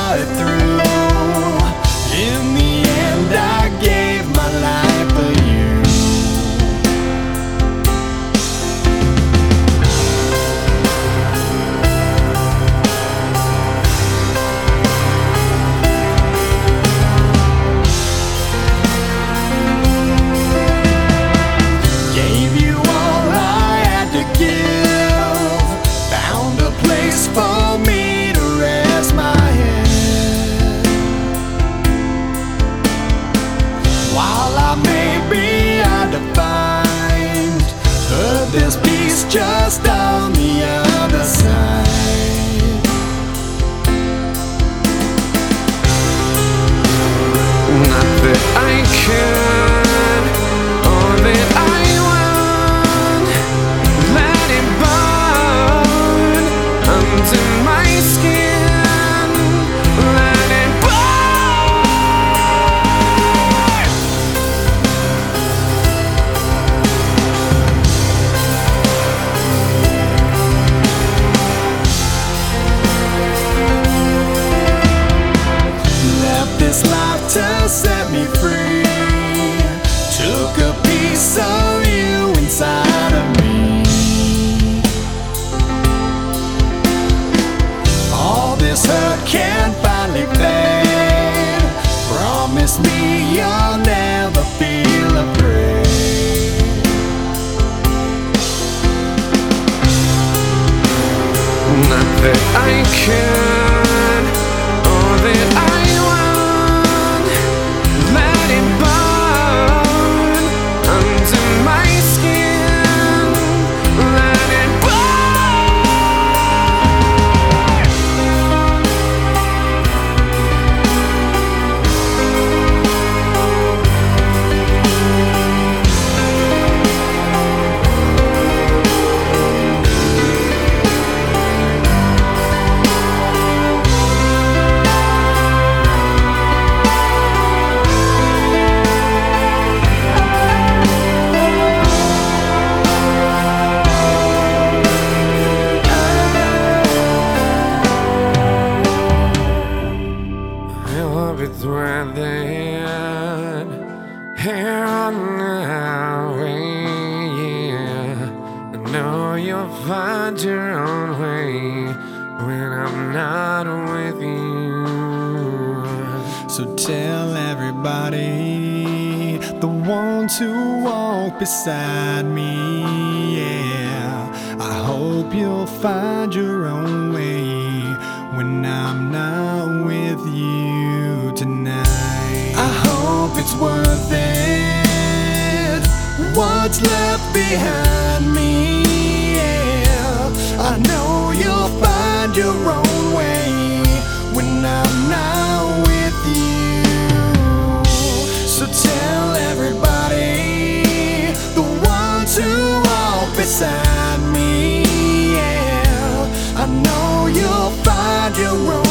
saw it through. In the end, I gave my life for you. Gave you all I had to give. Found a place for me to rest my head. While I may be undefined, heard there's peace just on the other side. Not that I can, or that I want. Let it burn under my skin. Let it burn. Left this life to set me free. Took a piece of you inside of me. All this hurt can finally fade. Promise me you'll never feel afraid. Not that I can, or that I want. Let it burn under my skin. Let it burn. It's right there, here on the highway, yeah. I know you'll find your own way when I'm not with you. So tell everybody, the ones who walk beside me, yeah. I hope you'll find your own way when I'm not with you tonight. I hope it's worth it, what's left behind me, yeah. I know you'll find your own way when I'm not with you. So tell everybody, the ones who walk beside me, yeah. I know you'll find your own